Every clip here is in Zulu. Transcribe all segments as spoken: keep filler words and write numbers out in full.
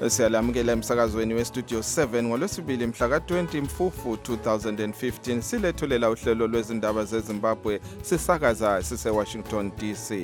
Siyalamukela emsakazweni westudio seven ngolwesibili mhla ka twenty Mfufu two thousand fifteen silethulela uhlelo lwezindaba zeZimbabwe sisakaza sise Washington D C.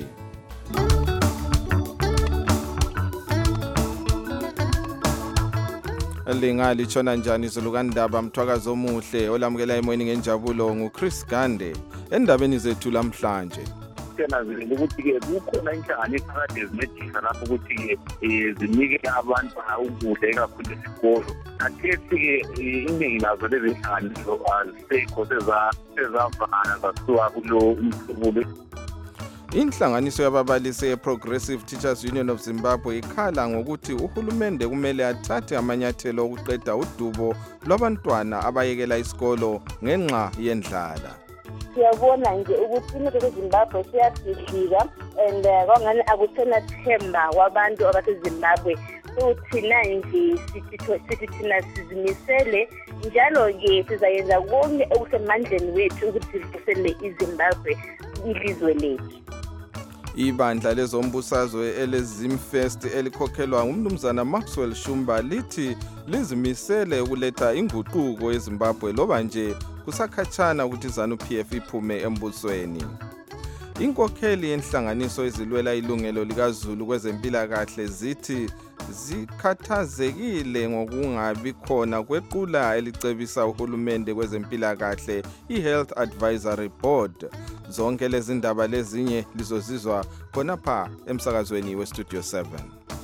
Lingali chona njani izulu kandaba mthwakazo omuhle olamukela emoyeni ngenjabulo nguChris Gande endabeni zethu lamhlanje. Senazile ukuthi ke kukhona inhlangano phakathi ezincedisa lapho ukuthi ke zinike abantu ukudla kakhulu esikolo. Kathethi ke iningi lazo lezi zinhlangano azisekho seza sezavala zasuka kulo umhlobo. Inhlanganiso yababalisi ye-Progressive Teachers Union of Zimbabwe ikhala ngokuthi uhulumende kumele athathe amanyathelo okuqeda udubo lwabantwana abayekela isikolo ngenxa yendlala. Siyabona nje ukuthi imithetho yeZimbabwe siyabhidlika and kwangani akuthena themba kwabantu abaseZimbabwe. Uthina nje sithi thina sizimisele njalo-ke sizayenza konke okusemandleni wethu ukuthi sivusele iZimbabwe ilizwe lethu. Ibandla lezombusazwe eleZimfest elikhokhelwa ngumnumzana Maxwell Shumba lithi lizimisele ukuletha inguquko eZimbabwe loba nje kusakhatshana ukuthi ZANU-P F iphume embusweni. Inkokheli yenhlanganiso ezilwela ilungelo likaZulu kwezempilakahle zithi zikhathazekile ngokungabi khona kwequla elicebisa uhulumende kwezempilakahle iHealth Advisory Board. Zonke lezi ndaba lezinye lizozizwa khonapha emsakazweni westudio seven.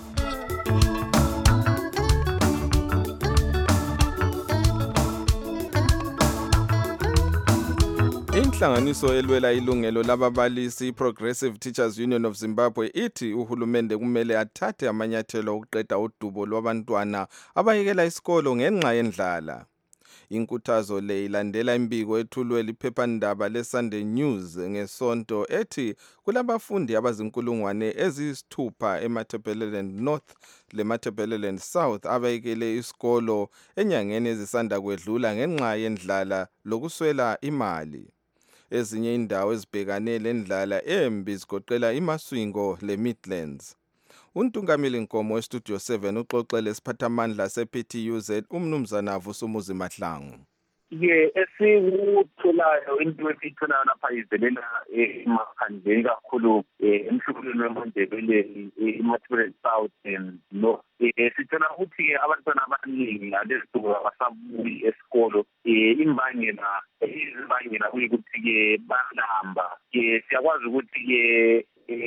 Inhlanganiso elwela ilungelo lababalisi Progressive Teachers Union of Zimbabwe ithi uhulumende kumele athathe amanyathelo okuqeda udubo lwabantwana abayekela isikolo ngenxa yendlala. Inkuthazo le ilandela imbiko ethulwe liphephandaba leSunday News ngesonto ethi kulabafundi abazinkulungwane eziyisithupha eMatabeleland North leMatabeleland South abayekele isikolo enyangeni ezisanda kwedlula ngenxa yendlala lokuswela imali. Ezinye indawo ezibhekane lendlala embi zigoqela iMaswingo leMidlands. Untungameli Nkomo westudio seven uxoxele isiphathamandla se-P T U Z umnumzana Vusumuzi Mahlangu. Ye esikutholayo into esitholayo lapha ivelela emaphandleni kakhulu emhlubulweni wemondebeleni eMatabeleland South and North. Sithola ukuthi abantwana abaningi ngalezisuku abasabuyi esikolo imbangela imbangela ukuthi-ke balamba. Siyakwazi ukuthi-ke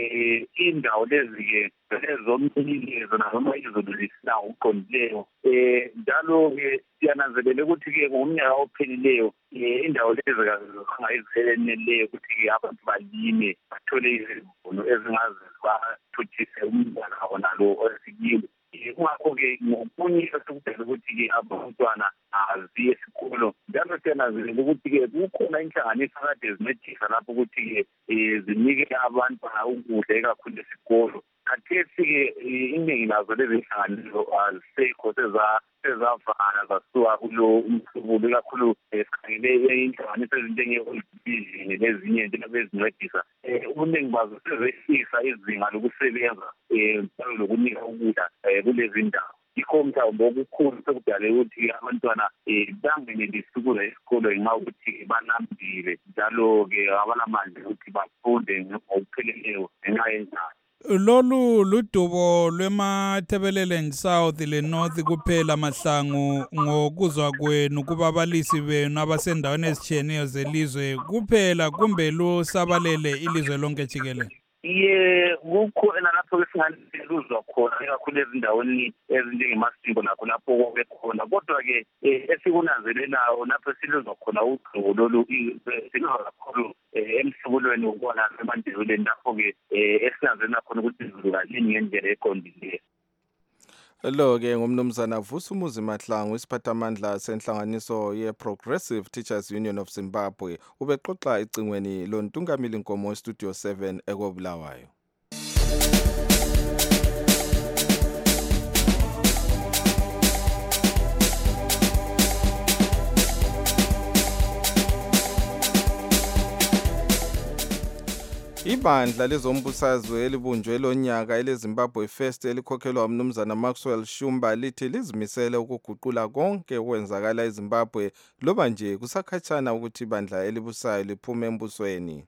indawo lezi-ke lezomlilo noma izolulisa uqondileyo njalo-ke siyananzelela ukuthi-ke ngomnyaka ophelileyo indawo lezi angayizipheleleleyo ukuthi-ke abantu balime bathole izivuno ezingazi bathuthise umntwana wona lo osikiwe. Kungakho-ke ngokunye esikudala ukuthi-ke abantwana azi esikolo njalo siyananzelela ukuthi-ke kukhona inhlanganiso phakathi ezincedisa lapho ukuthi-ke zinike abantu ukudla kakhulu esikolo. Kathethi-ke iningi lazo lezi nhlanganiso azisekho sezavala zasuka kulo umhlobo kakhulu sikhangele inhlanganiso ezinjenge-World Vision nezinye nje ezincedisa. Ubuningi bazo sezehlisa izinga lokusebenza njalo lokunika ukudla kulezi ndawo. Yikho mhlawumbe okukhulu sekudale ukuthi abantwana bangenelisi ukuza esikolo ngenxa yokuthi balambile njalo-ke abalamandla ukuthi bafunde ngokupheleleyo ngenxa yendlala. Lolu ludubo lweMatabeleland South leNorth kuphela Mahlangu ngokuzwa kwenu kubabalisi benu abasendaweni ezitshiyeneyo zelizwe kuphela kumbe lusabalele ilizwe lonke jikelele? Ye kukhona lapho esingaluzwa khona kakhulu ezindaweni ezinjengeMaswingo lakho lapho kube khona kodwa-ke esikunanzelelayo lapho siluzwa khona ugqobo lolu siluzwa kakhulu emhlubulweni wokubona emandebeleni lapho-ke esinanzelela khona ukuthi izulu kalini ngendlela eqondileyo. Lo-ke ngumnumzana Vusumuzi Mahlangu isiphathamandla senhlanganiso ye-Progressive Teachers Union of Zimbabwe ubexoxa icingweni lontungameli Nkomo westudio seven ekobulawayo. Ibandla lezombusazwe elibunjwe lonyaka eleZimbabwe First elikhokhelwa umnumzana Maxwell Shumba lithi lizimisele ukuguqula konke okwenzakala eZimbabwe loba nje kusakhatshana ukuthi ibandla elibusayo liphume embusweni.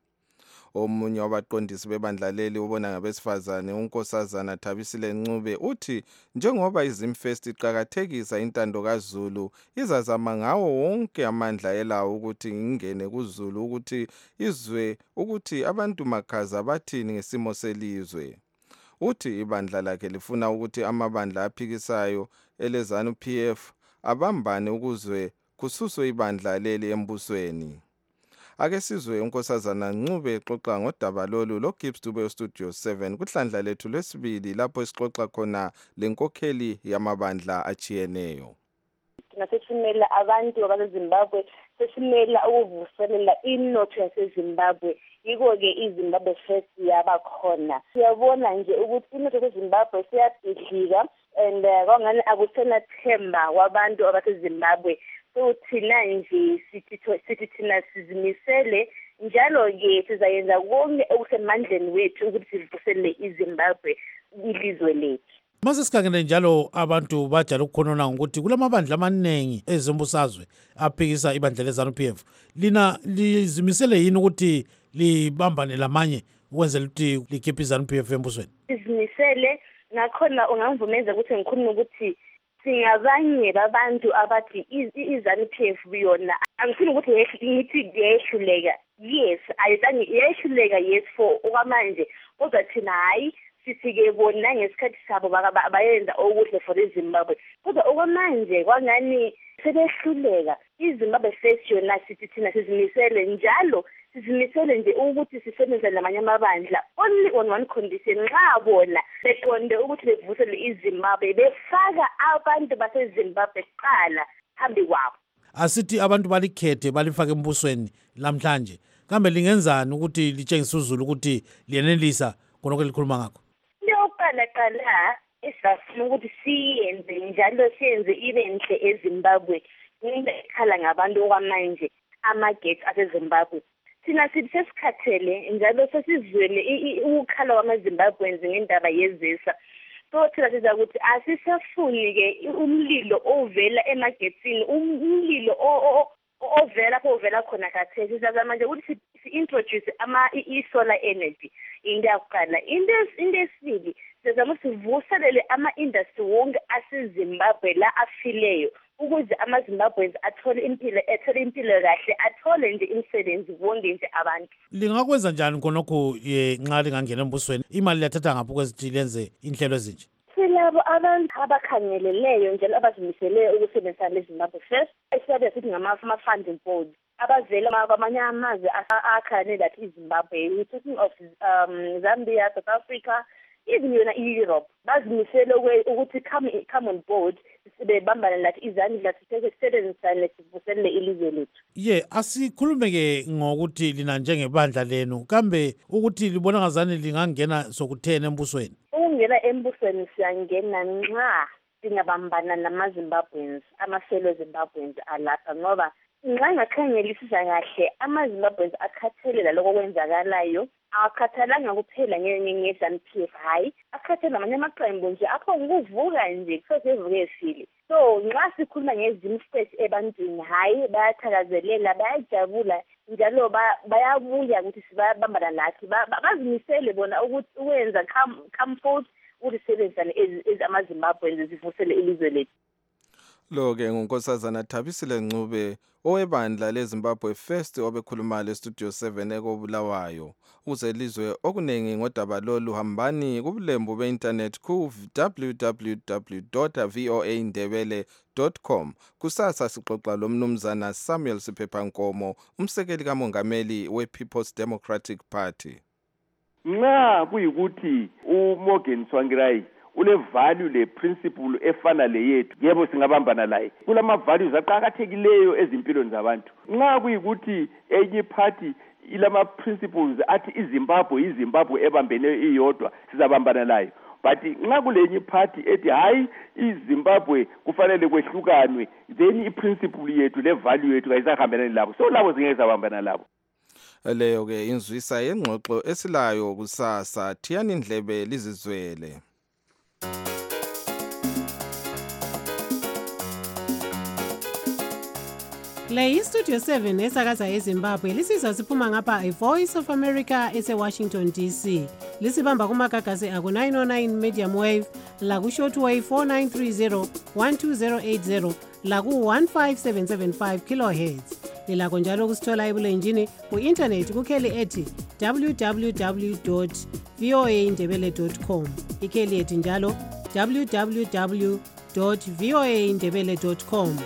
Omunye wabaqondisi bebandla leli ubona ngabesifazane unkosazana Thabisile Ncube uthi njengoba iZimfirst iqhakathekisa intando kaZulu izazama ngawo wonke amandla elawo ukuthi ingene kuZulu ukuthi izwe ukuthi abantu makhaza bathini ngesimo selizwe. Uthi ibandla lakhe lifuna ukuthi amabandla aphikisayo eleZANU P F abambane ukuzwe kususwe ibandla leli embusweni. Ake sizwe unkosazana Ncube exoxa ngodaba lolu lo Gibbs Dube Studio seven kuhlandla lethu lesibili lapho sixoxa khona lenkokheli yamabandla achiyeneyo. Nasesimela abantu abaseZimbabwe sesimela ukuvuselela inotho yaseZimbabwe yiko ke iZimbabwe First yaba khona. Siyabona nje ukuthi inotho yaseZimbabwe siyabhidlika and kwangani akusena themba wabantu abaseZimbabwe. So thina nje sithi sithi thina sizimisele njalo ke sizayenza konke okusemandleni wethu ukuthi sivuselele iZimbabwe ilizwe lethu. Mase sikhangele njalo abantu bajala ukukhonona ukuthi kulamabandla amaningi ezombusazwe aphikisa ibandla leZANU P F. Lina lizimisele yini ukuthi libambane lamanye ukwenzela ukuthi likhiphe iZANU P F embusweni? Sizimisele ngakhona ungangivumeza ukuthi ngikhuluma ukuthi singabanye babantu abathi iZANU P F yona angifuni ukuthi ngithi yehluleka. Yes, ayizange yehluleka yes for okwamanje kodwa thina hayi sisike bona ngesikhathi sabo bayenza okuhle for iZimbabwe kodwa okwamanje kwangani sebehluleka. iZimbabwe First yona sithi thina sizimisele njalo sizimisele nje ukuthi sisebenze namanye amabandla only on one condition nxa bona beqonde ukuthi bevusele iZimbabwe befaka abantu baseZimbabwe kuqala phambi kwabo. Asithi abantu balikhethe balifake embusweni lamhlanje kambe lingenzani ukuthi litshengise uZulu ukuthi liyenelisa konke likhuluma ngakho? Lokuqala qala esifuna ukuthi siyenze njalo siyenze ibe enhle eZimbabwe ngekhala ngabantu okwamanje amagethi aseZimbabwe. Thina sithi sesikhathele njalo sesizwele ukukhala kwamaZimbabweans ngendaba yezisa. So thina siza ukuthi asisafuni ke umlilo ovela emagetsini umlilo ovela lapho ovela khona khathesi sizazama nje ukuthi si-introduce ama i-solar energy into yakuqala. Into esibili sizazama sivuselele ama-industry wonke aseZimbabwe la afileyo ukuze amaZimbabweans athole impilo ethole impilo kahle athole nje imisebenzi wonke nje abantu. Lingakwenza njani khonokho nxa lingangena embusweni? Imali yathatha ngaphi kwesithi lenze inhlelo ezinje? Silabo abantu abakhangeleleyo njalo abazimiseleyo ukusebenzisa leZimbabwe First esibabe sithi ngama-funding board abavela kwamanye amazwe akhane that iZimbabwe. We're talking of um, Zambia, South Africa, even yona i-Europe bazimisele ukuthi come come on board sibebambana lathi izandla sisebenzisane sivuselele ilizwe lethu. Ye asikhulume ke ngokuthi lina njengebandla lenu kambe ukuthi libona ngazani lingangena sokuthena embusweni? Ukungena embusweni siyangena nxa singabambana namaZimbabweans amafellow Zimbabweans alapha ngoba nxa ngakhangelisisa kahle amaZimbabweans akhathalela lokho kwenzakalayo akhathalanga kuphela ngeZANU P F hayi akhathalela namanye amaqembu nje apho ngokuvuka nje kusevuke efile. So nxa sikhuluma ngeZimfirst ebantwini hayi bayathakazelela bayajabula njalo bayabuya ukuthi sibabambana nathi bazimisele bona ukuthi ukwenza come forth ukuthi sebenzane amaZimbabweans zivusele ilizwe lethu. Lo ke ngunkosazana Thabisile Ncube owebandla leZimbabwe First obekhuluma le Studio seven ekobulawayo. Ukuze lizwe okunengi ngodaba lolu hambani kubulembu beinternet ku w w w dot voa indebele dot com. Kusasa sixoxa lo mnumzana Samuel Siphephankomo umsekeli kamongameli wePeople's Democratic Party. Nxa kuyikuthi uMorgan Tsvangirai ule value le principle efana le yethu yebo singabambana laye kulama values aqhakathekileyo ezimpilweni zabantu. Nxa kuyikuthi enye party ilama principles athi iZimbabwe iZimbabwe ebambene iyodwa sizabambana layo but nxa kulenye party ethi hayi iZimbabwe kufanele kwehlukanwe then iprinciple yethu le value yethu ayisahambelani labo so labo zingeke zabambana labo. Leyo ke inzwisa yengxoxo esilayo kusasa, thiyani indlebe lizizwele. Le iStudio seven esakaza eZimbabwe lisizwa siphuma ngapha iVoice of America ese-Washington D C. Lisibamba kumagagasi aku nine oh nine medium wave, laku shortwave four nine three zero, one two zero eight zero, laku one five seven seven five kilohertz. Lilakho njalo kusithola ebulenjini ku-internet kukheli ethi w w w dot voa indebele dot com. Ikheli ethi njalo w w w dot voa indebele dot com.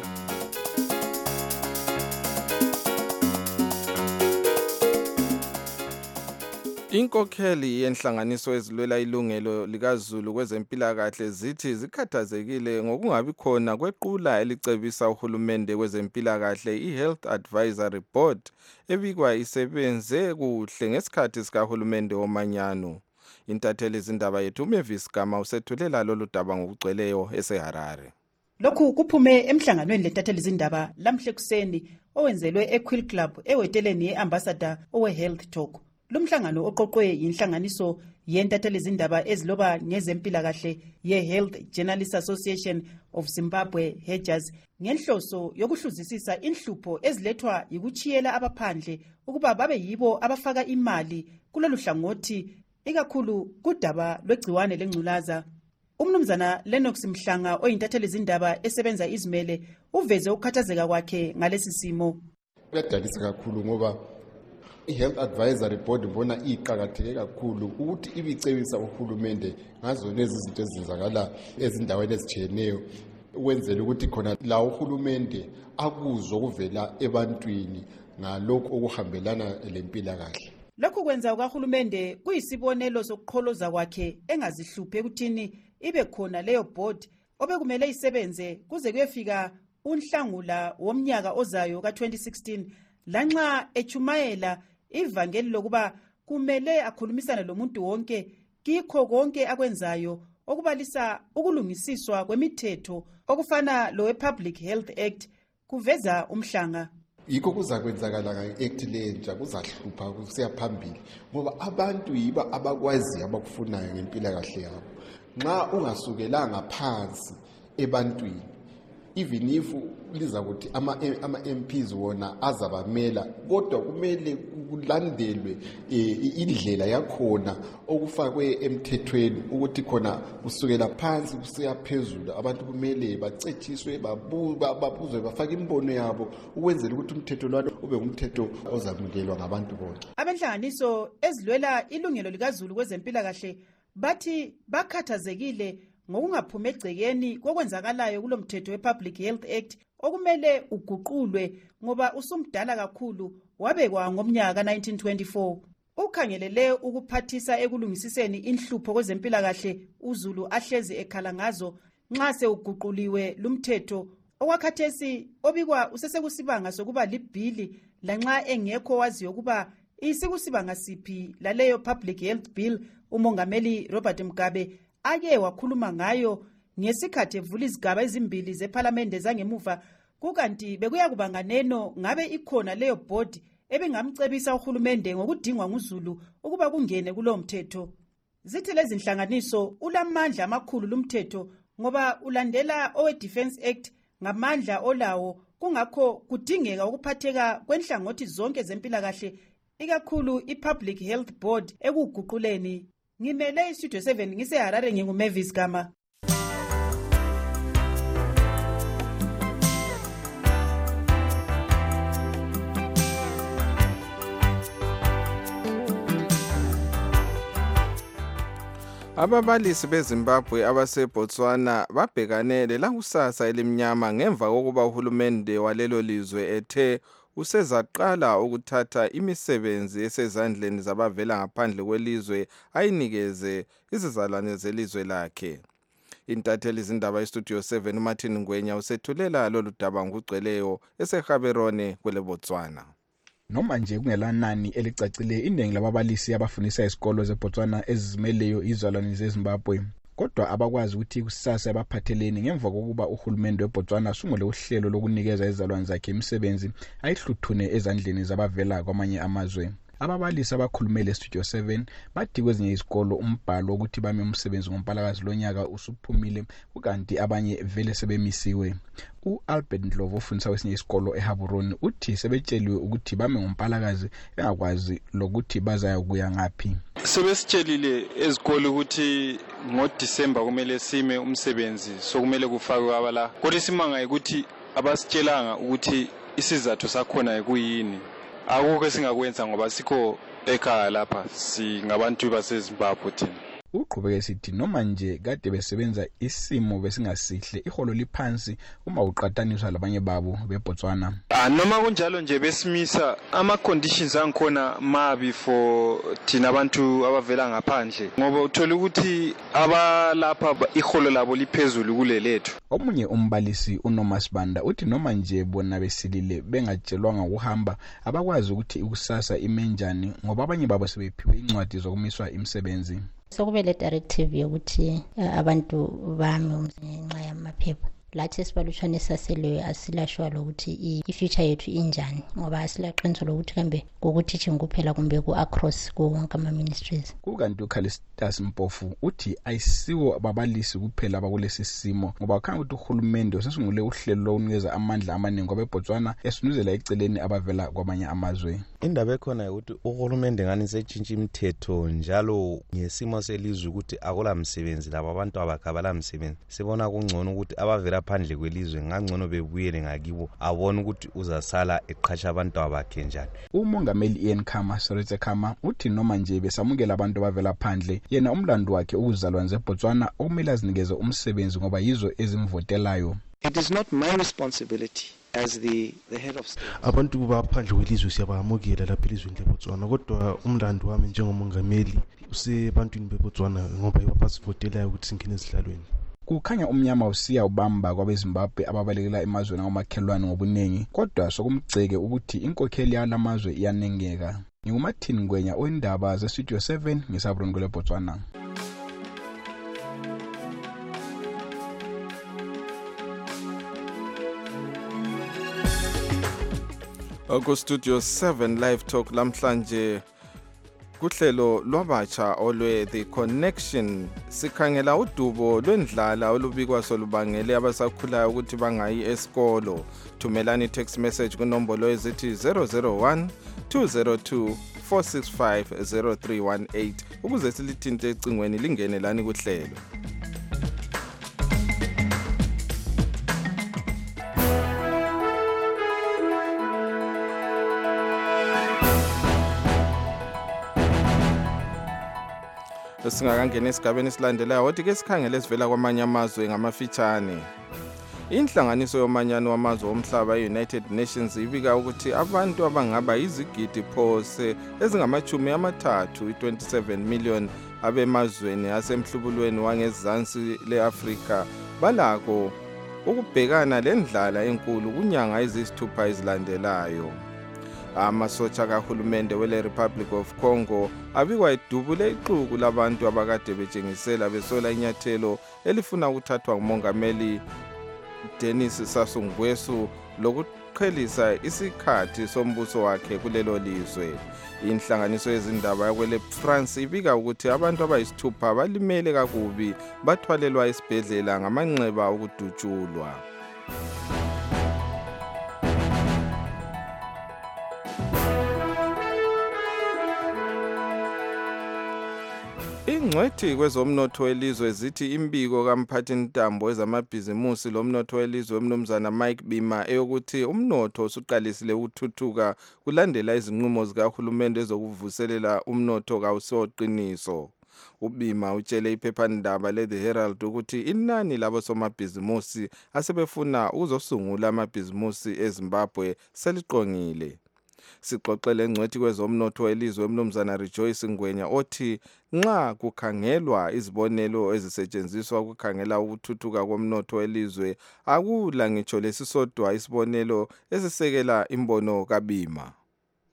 Inkokheli yenhlanganiso ezilwela ilungelo likaZulu kwezempilakahle zithi zikhathazekile ngokungabi khona kwequla elicebisa uhulumende kwezempilakahle iHealth Advisory Board ebikwa isebenze kuhle ngesikhathi sikahulumende womanyano. Intatheli izindaba yethu uMavis Gama usethulela lolu daba ngokugcweleyo eseHarare. Lokhu kuphume emhlanganweni lentatheli izindaba lamhle kuseni owenzelwe eQuill Club eweteleni yeambassador owe Health Talk. Lumhlangano oqoqwe yinhlanganiso yentatheli izindaba eziloba ngezempilakahle ye-Health Journalists Association of Zimbabwe Hedgers ngenhloso yokuhluzisisa inhlupho ezilethwa yikuchiyela abaphandle ukuba babe yibo abafaka imali kulolu hlangothi ikakhulu kudaba lwegciwane lengculaza. Umnumzana Lennox Mhlanga oyintatheli izindaba esebenza izimele uveze ukukhathazeka kwakhe ngalesi simo. Kuyadalisa kakhulu ngoba iHealth Advisory Board mbona iqhakatheke kakhulu ukuthi ibicebisa uhulumende ngazo lezi zinto ezenzakala ezindaweni ezitshiyeneyo ukwenzela ukuthi khona la uhulumende akuzwe kuvela ebantwini ngalokho okuhambelana lempilakahle. Lokhu kwenza ukahulumende kuyisibonelo sokuqholoza kwakhe engazihluphe ukuthini ibe khona leyo board obekumele isebenze kuze kuyefika unhlangula womnyaka ozayo ka twenty sixteen lanxa echumayela ivangeli lokuba kumele akhulumisane lomuntu wonke kikho konke akwenzayo okubalisa ukulungisiswa kwemithetho okufana lo Public Health Act kuveza umhlanga. Yikho kuzakwenzakala nge-act lentsha kuzahlupha kusiya phambili ngoba abantu yiba abakwazi abakufunayo ngempilakahle yabo. Nxa ungasukelanga phansi ebantwini even if liza kuthi ama ama M Ps wona azabamela kodwa kumele kulandelwe indlela yakhona okufakwe emthethweni ukuthi khona kusukela phansi kusiya phezulu abantu kumele bacetshiswe babuzwe bafake imbono yabo ukwenzela ukuthi umthetho lwalo ube umthetho ozamukelwa ngabantu bonke. Abenhlanganiso ezilwela ilungelo likaZulu kwezempilakahle bathi bakhathazekile ngokungaphuma egcekeni kokwenzakalayo kulomthetho wePublic Health Act okumele uguqulwe ngoba usumdala kakhulu wabekwa ngomnyaka nineteen twenty-four. Ukhangelele ukuphathisa ekulungisiseni inhlupho kwezempilakahle uZulu ahlezi ekhala ngazo nxa sewuguquliwe lumthetho okwakhathesi obikwa usesekusibanga sokuba libhili lanxa engekho waziyo ukuba isikusibanga siphi laleyo Public Health Bill. Umongameli Robert Mugabe ake wakhuluma ngayo ngesikhathi evula izigaba ezimbili zeParliament zangemuva kukanti bekuya kuba nganeno ngabe ikhona leyo board ebingamcebisa uhulumende ngokudingwa nguZulu ukuba kungene kulo mthetho. Zithi lezi nhlanganiso ulamandla amakhulu lumthetho ngoba ulandela owe Defence Act ngamandla olawo kungakho kudingeka ukuphatheka kwenhlangothi zonke zempilakahle ikakhulu iPublic Health Board ekuguquleni. Ngimele iStudio seven ngiseHarare nginguMavis Gama. Ababalisi beZimbabwe abaseBotswana babhekane lekusasa elimnyama ngemva kokuba uhulumende walelo lizwe ethe usezaqala ukuthatha imisebenzi esezandleni zabavela ngaphandle kwelizwe ayinikeze izizalwane zelizwe lakhe. Intatheli izindaba iStudio seven uMartin Ngwenya usethulela lolu daba ngokugcweleyo eseGaborone kweleBotswana. Noma nje kungelanani elicacile iningi lababalisi abafundisa isikolo zeBotswana ezizimeleyo izizalwane zeZimbabwe kodwa abakwazi ukuthi kusasa abaphatheleni ngemva kokuba uhulumende weBotswana sungule uhlelo lokunikeza izizalwane zakhe imisebenzi ayihluthune ezandleni zabavela kwamanye amazwe. Ababalisi abakhulumele Studio seven bathi kwezinye izikolo umbhalo ukuthi bame umsebenzi ngompalakazi lonyaka usuphumile ukanti abanye vele sebemisiwe. U-Albert Ndlovu ofundisa kwesinye isikolo eHaburoni uthi sebetsheliwe ukuthi bame ngompalakazi engakwazi lokuthi bazaya kuya ngaphi. Sebesitshelile ezikolo ukuthi ngoDisemba kumele sime umsebenzi sokumele kufakwe abala. Kodwa isimanga ukuthi abasitshelanga ukuthi isizathu sakhona ekuyini. Akukho singakwenza ngoba sikho ekhaya lapha singabantu baseZimbabwe thina. Uqhubeke sithi noma nje kade besebenza isimo besingasihle iholo liphansi uma uqataniswa labanye babo beBotswana. Ah noma kunjalo nje besimisa ama conditions angikhona mabi for thina abantu abavela ngaphandle ngoba uthola ukuthi abalapha iholo labo liphezulu kulelethu. Omunye umbalisi uNomasibanda uthi noma nje bona besilile bengatshelwanga ukuhamba abakwazi ukuthi ikusasa imenjani ngoba abanye babo sebephiwe incwadi zokumiswa imisebenzi. Sokube le directive yokuthi abantu bami ngenxa yamaphepha lathi sibalutshwane saseleyo asilashwa lokuthi i-future yethu injani ngoba asilaqiniso lokuthi kambe kokuteaching kuphela kumbe ku-across konke ama-ministries. Kukanti uCalistus Mpofu uthi ayisiwo ababalisi kuphela abakulesi simo ngoba kukhanya ukuthi uhulumende usesungule uhlelo lokunikeza amandla amaningi kwabeBotswana esunuzela eceleni abavela kwamanye amazwe. Indaba ekhona ukuthi uhulumende ngani setshintsha imithetho njalo ngesimo selizwe ukuthi akula msebenzi laba abantu abakhabala msebenzi. Sibona kungcono ukuthi abavela phandle kwelizwe ngangcono bebuyele ngakibo abone ukuthi uzasala eqhatsha abantu abakhe njani. Umongameli Ian Khama Seretse Khama uthi noma nje besamukela abantu abavela phandle yena umlando wakhe ukuzalwa zeBotswana okumele azinikeze umsebenzi ngoba yizo ezimvotelayo. It is not my responsibility as the the head of state. Abantu baphandle kwelizwe siyabamukela lapha elizweni leBotswana kodwa umlando wami njengomongameli usebantwini beBotswana ngoba yabasivotelayo ukuthi singene ezihlalweni. Kukhanya umnyama usiya ubamba kwabeZimbabwe ababalekela emazweni ngamakhelwane ngobuningi kodwa sokumgceke ukuthi inkokheli yalamazwe iyanengeka. NginguMartin Ngwenya oindaba ze Studio seven ngeSabroni kule Botswana. Ku Studio seven Live Talk lamhlanje kuhlelo lwabatsha olwe The Connection sikhangela udubo lwendlala olubikwa solubangele abasakhulayo ukuthi bangayi esikolo. Thumelani text message kunombolo ezithi zero zero one two zero two four six five zero three one eight ukuze silithinte ecingweni lingene lani kuhlelo. Singakangena esigabeni esilandelayo wathi ke sikhangele sivela kwamanye amazwe ngamafitshane. Inhlanganiso yomanyano wamazwe omhlaba e-United Nations ibika ukuthi abantu abangaba izigidi phose ezingamachumi amathathu i-twenty-seven million abemazweni asemhlubulweni wangezansi leAfrika balako ukubhekana lendlala enkulu kunyanga ezisithupha ezilandelayo. Amasotsha kahulumende wele Republic of Congo abikwa idubule ixuku labantu abakade betshengisela besola inyathelo elifuna ukuthathwa ngumongameli Denis Sassou Nguesso lokuqhelisa isikhathi sombuso wakhe kulelo lizwe. Inhlanganiso yezindaba yakwele France ibika ukuthi abantu abayisithupha balimele kakubi bathwalelwa esibhedlela ngamanxeba okudutshulwa. Ingcwethi kwezomnotho welizwe zithi imbiko kamphathintambo ezamabhizimusi lomnotho welizwe umnumzana Mike Bima eyokuthi umnotho usuqalisile ukuthuthuka kulandela izinqumo zikahulumende ezokuvuselela umnotho kawusoqiniso. uBima utshele iphephandaba le The Herald ukuthi inani labo somabhizimusi asebefuna ukuzosungula amabhizimusi eZimbabwe seliqongile. Sixoxele ngcwethi kwezomnotho welizwe umnumzana Rejoice Ngwenya othi nxa kukhangelwa izibonelo ezisetshenziswa ukukhangela ukuthuthuka komnotho welizwe akula ngitsho lesisodwa isibonelo esisekela imbono kaBima.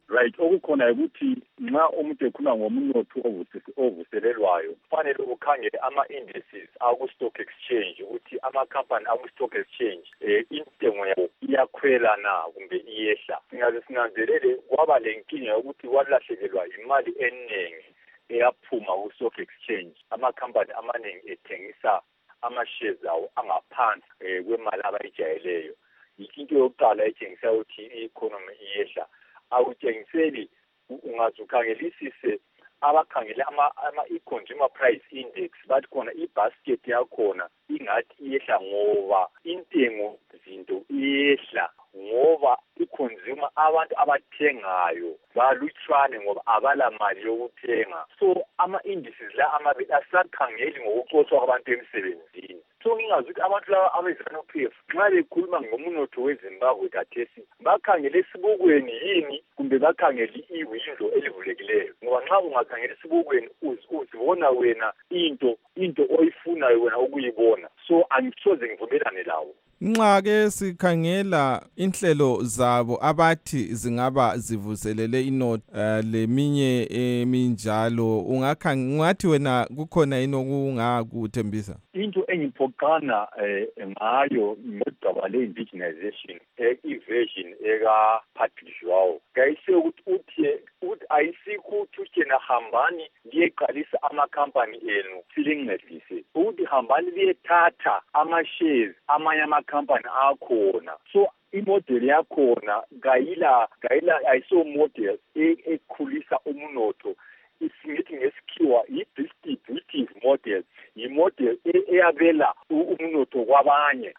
right okukhona ukuthi nxa umuntu ekhuluma ngomnotho ovuselelwayo kufanele ukhangele ama-indices aku-stock exchange ukuthi ama-company aku-stock exchange um intengo yabo iyakhwela na kumbe iyehla. Singaze sinanzelele kwaba le nkinga yokuthi walahlekelwa imali eningi eyaphuma ku-stock exchange, ama-company amaningi ethengisa ama-shares awo angaphansi um kwemali abayijayeleyo. Into yokuqala etshengisa ukuthi i-economy iyehla awutshengiseli ungaze ukhangelisise abakhangele ama-i-consumer price index bathi khona i-basket yakhona ingathi iyehla ngoba intengo zinto iyehla ngoba i-consumer abantu abathengayo balutshwane ngoba abala mali yokuthenga. So ama-indices la amabili asakhangeli ngokuxoshwa kwabantu emsebenzini. So ngingazi ukuthi abantu laba abe-ZANU-P F nxa bekhuluma ngomnotho weZimbabwe kathesi bakhangele esibukweni yini kumbe bakhangele iwindo elivulekileyo, ngoba nxa ungakhangela esibukweni uzibona wena into into oyifunayo wena ukuyibona. So angisoze ngivumelane lawo. Nxa ke sikhangela inhlelo zabo abathi zingaba zivuselele inotho uh, leminye eminjalo ungathi wena kukhona yini okungakuthembisa? Into engiphoqana ngayo ngodaba le-indigenization i-version eka-Patrick Joao kayise ukuthi uthi uthi ayisikho ukuthi uthena hambani liyeqalisa amakhampani enu silincedise ukuthi hambani liyethatha ama-shares amanye amakhampani akhona. So imodel yakhona gayila gayila ayiso model ekhulisa umnotho, isingithi ngesikhiwa i-distributive model, yi-model eyabela umnotho kwabanye.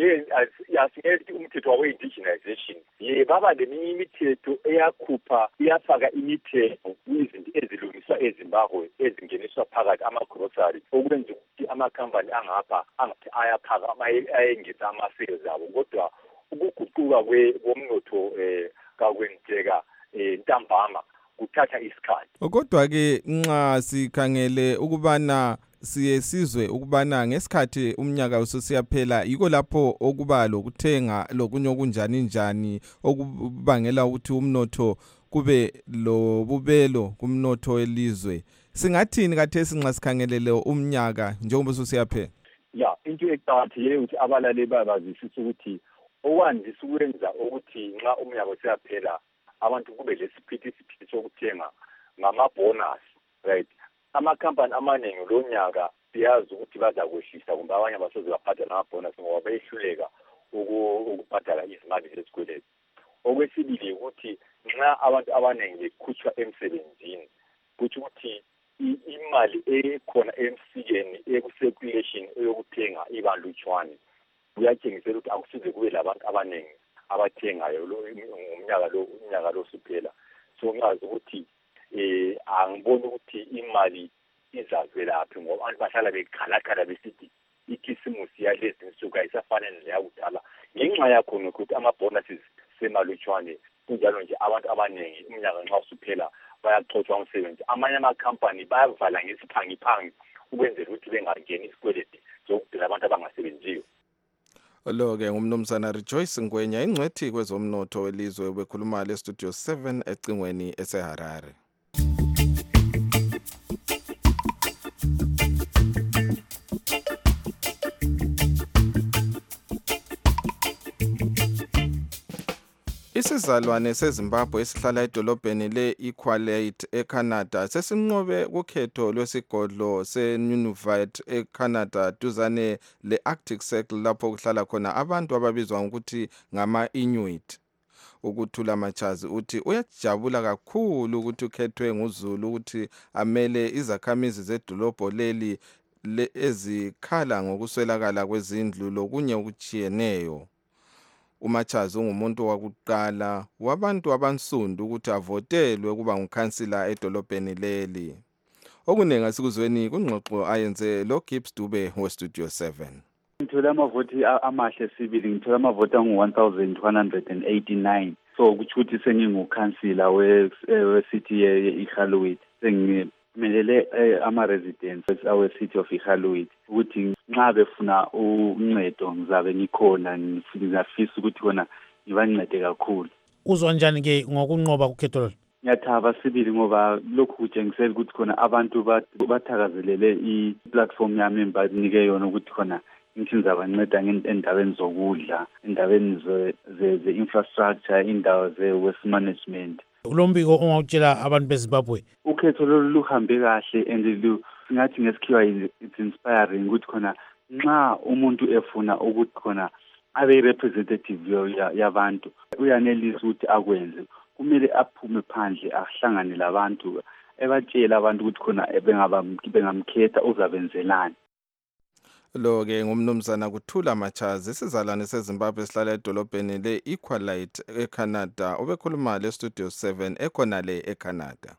Asingeke umthetho we-indigenization ye baba leminye imithetho eyakhupha iyafaka imithetho kwizinto ezilungiswa eZimbabwe ezingeniswa phakathi ama-grocery okwenza ukuthi amakhampani angapha angathi ayaphaka ayengisa ama-sales abo, kodwa ukuguquka komnotho um kakwenzeka um ntambama kuthatha isikhathi. Kodwa ke nxa sikhangele ukubana siye sizwe ukubana ngesikhathi umnyaka usosiyaphela yiko lapho okuba lokuthenga lokunye okunjani njani okubangela ukuthi umnotho kube lobubelo kumnotho welizwe. Singathini kathesi nxa sikhangelele umnyaka njengoba usosiyaphela? Ya, into eqakathekile ukuthi abalali babazisise ukuthi okwandisa ukwenza ukuthi nxa umnyaka usiyaphela abantu kube lesiphithiphithi isiphithiphithi sokuthenga ngama-bonus, right? Amakhampani amaningi lo nyaka siyazi ukuthi baza kwehlisa kumbe abanye abasoze baphatha nama-bonus ngoba behluleka ukubhadala izimali zesikweletu. Okwesibili ukuthi nxa abantu abaningi bekhutshwa emsebenzini kuthi ukuthi imali ekhona emsikeni eku-circulation eyokuthenga ibalutshwane, kuyatshengisela ukuthi akusize kube labantu abaningi abathengayo umnyaka lo umnyaka lo siphela. So ngazi ukuthi eh angiboni ukuthi imali izavelaphi ngoba abantu bahlala bekhalakhala besithi ikhisimusi yalezi nsuku ayisafanele neyakudala ngenxa yakho ukuthi ama-bonuses semalutshwane. Kunjalo nje abantu abaningi umnyaka nxa usuphela bayaxoshwa umsebenzi, amanye amakhampani bayavala ngesiphangiphangi ukwenzela ukuthi bengangeni isikweleti sokugcina abantu abangasebenziyo. Lo-ke ngumnumzana Rejoice Ngwenya, ingcwethi kwezomnotho welizwe, ubekhuluma le Studio seven ecingweni eseHarare. Isizalwane seZimbabwe esihlala edolobheni le-Equalite eCanada sesinqobe kukhetho lwesigodlo se-Nunavut eCanada duzane le-Arctic Circle lapho kuhlala khona abantu ababizwa ngokuthi ngama-Inuit. Ukuthula Machazi uthi uyajabula kakhulu ukuthi ukhethwe nguZulu ukuthi amele izakhamizi zedolobho leli ezikhala ngokuswelakala kwezindlu lokunye okuchiyeneyo. uMachazi ungumuntu wakuqala wabantu abansundu ukuthi avotelwe kuba ngukhansila edolobheni leli. Okunengi asikuzweni kungxoxo ayenze lo Gibbs Dube we Studio seven. Ngithola amavoti amahle sibili, ngithola amavoti angu one thousand one hundred eighty-nine. So kuchuthi sengingukhansila we we city ye Iqaluit. Sengimelele ama residents awe city of Iqaluit ukuthi nxa befuna uncedo ngizabe ngikhona, ngizafisa ukuthi wona ngibancede kakhulu. uzwa njani ke ngokunqoba kukhetho lolu? Ngiyathaba sibili ngoba lokhu kutshengisela ukuthi khona abantu bathakazelele i-platform yami banike yona ukuthi khona ngithi ngizabanceda endabeni zokudla, endabeni ze-infrastructure, indawo ze-waste management. Ulo mbiko ongawutshela abantu beZimbabwe? Ukhetho lolu luhambe kahle and singathi ngesikhiwa it's inspiring ukuthi khona nxa umuntu efuna ukuthi khona abe representative yabantu uyanelisa ukuthi akwenze. Kumele aphume phandle ahlangane labantu ebatshela abantu ukuthi khona bengamkhetha uzabenzelani. Lo ke ngumnumzana Kuthula Machazi, isizalwane seZimbabwe esihlala edolobheni le-Equalite eCanada, obekhuluma le-Studio seven ekhona le eCanada.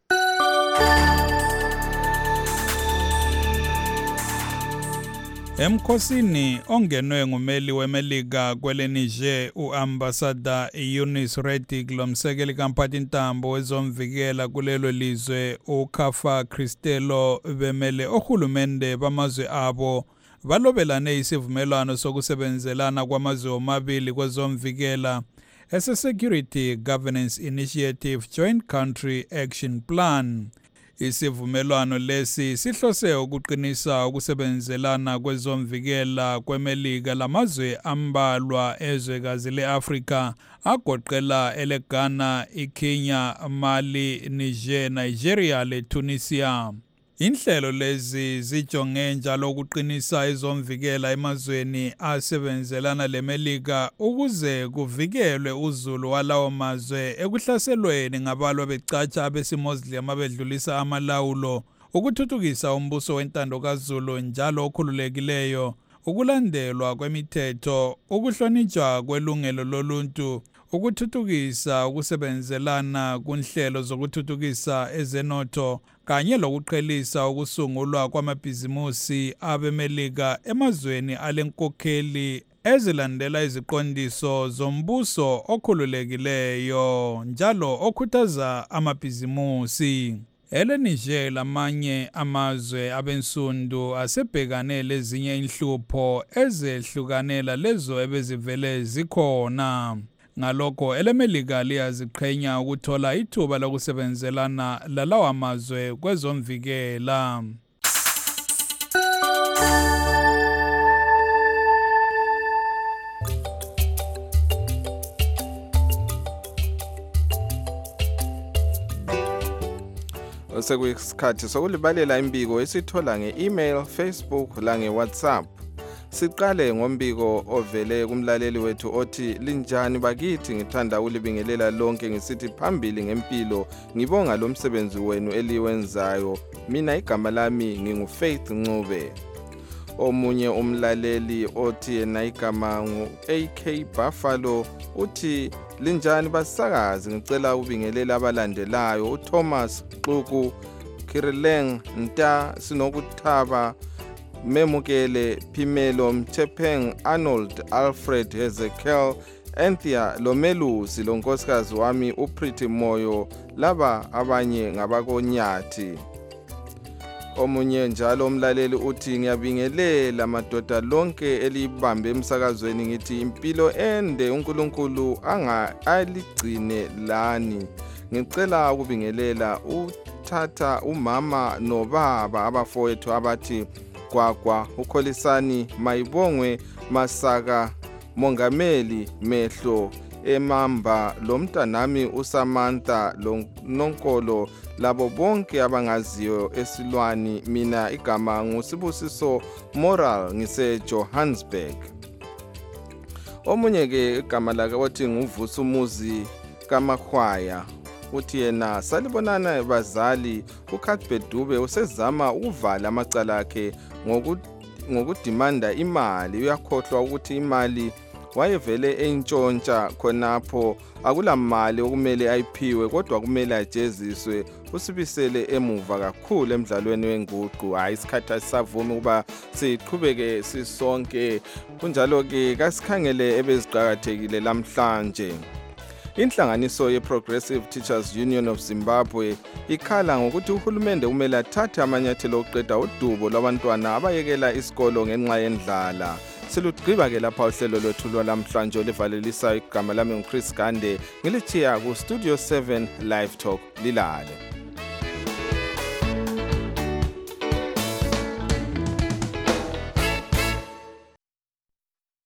Emkhosini ongenwe ngumeli weMelika kweleNiger uambassador Eunice Reddick lomsekeli kaMphathintambo wezomvikela kulelo lizwe uKhafa Christelo bemele ohulumende bamazwe abo balobelane isivumelwano sokusebenzelana kwamazwe omabili kwezomvikela ese-Security Governance Initiative Joint Country Action Plan. Isivumelwano lesi sihlose ukuqinisa ukusebenzelana kwezomvikela kweMelika lamazwe ambalwa ezwekazi le-Afrika agoqela eleGhana, iKenya, Mali, Niger, Nigeria leTunisia. Inhlelo lezi zijonge njalo ukuqinisa ezomvikela emazweni asebenzelana leMelika ukuze kuvikelwe uzulu walawo mazwe ekuhlaselweni ngabalwa becatsha abesimozilem abedlulisa amalawulo, ukuthuthukisa umbuso wentando kaZulu njalo okhululekileyo, ukulandelwa kwemithetho, ukuhlonitshwa kwelungelo loluntu, ukuthuthukisa ukusebenzelana kunhlelo zokuthuthukisa ezenotho kanye lokuqhelisa ukusungulwa kwamabhizimusi abeMelika emazweni alenkokheli ezilandela iziqondiso zombuso okhululekileyo njalo okhuthaza amabhizimusi. EleNiger lamanye amazwe abensundu asebhekane lezinye inhlupho ezehlukanela lezo ebezivele zikhona. Ngalokho eleMelika liyaziqhenya ukuthola ithuba lokusebenzelana lalawa mazwe kwezomvikela. Sekuyisikhathi sokulibalela imbiko esithola nge-email, Facebook la nge-WhatsApp. Siqale ngombiko ovele kumlaleli wethu othi linjani bakithi, ngithanda ulibingelela lonke ngisithi phambili ngempilo, ngibonga lo msebenzi wenu eliwenzayo, mina igama lami nginguFaith Ncube. Omunye umlaleli othi yena igama ngu-A K Buffalo uthi linjani basakazi, ngicela ubingelela abalandelayo: uThomas Xuku, Kirileng Nta, Sinokuthaba, Memukele Phimelo, Mchepeng Arnold, Alfred Hezekiel, Anthea Lomelusi, lonkosikazi wami uPriti Moyo, laba abanye ngabakonyathi. Omunye njalo umlaleli uthi ngiyabingelela madoda lonke elibambe emsakazweni, ngithi impilo ende uNkulunkulu anga aligcine lani. Ngicela ukubingelela uthatha umama nobaba abafowethu abathi Gwagwa, uKholisani, Mayibongwe, Masaka, Mongameli Mehlo, Emamba, lomntanami uSamantha, loNonkolo, labo bonke abangaziyo esilwani. Mina igama nguSibusiso Moral, ngise Johannesburg. Omunye ke igama lakhe othi nguvusa umuzi kaMakhwaya uthi yena salibonana bazali, uCathbert Dube usezama ukuvala amacala akhe ngokudimanda imali. Uyakhohlwa ukuthi imali wayevele entshontsha khonapho akulamali okumele ayiphiwe, kodwa kumele ajeziswe. Usibisele emuva kakhulu emdlalweni wenguqu. Hayi, isikhathi asisavumi ukuba siqhubeke sisonke. Kunjalo ke kasikhangele ebeziqhakathekile lamhlanje. Inhlanganiso ye-Progressive Teachers Union of Zimbabwe ikhala ngokuthi uhulumende kumele athathe amanyathelo okuqeda udubo lwabantwana abayekela isikolo ngenxa yendlala. silugqiba ke lapha uhlelo lwethu lwalamhlanje olivalelisayo igama lami nguChris Gande ngilithiya ku Studio seven Live Talk lilale.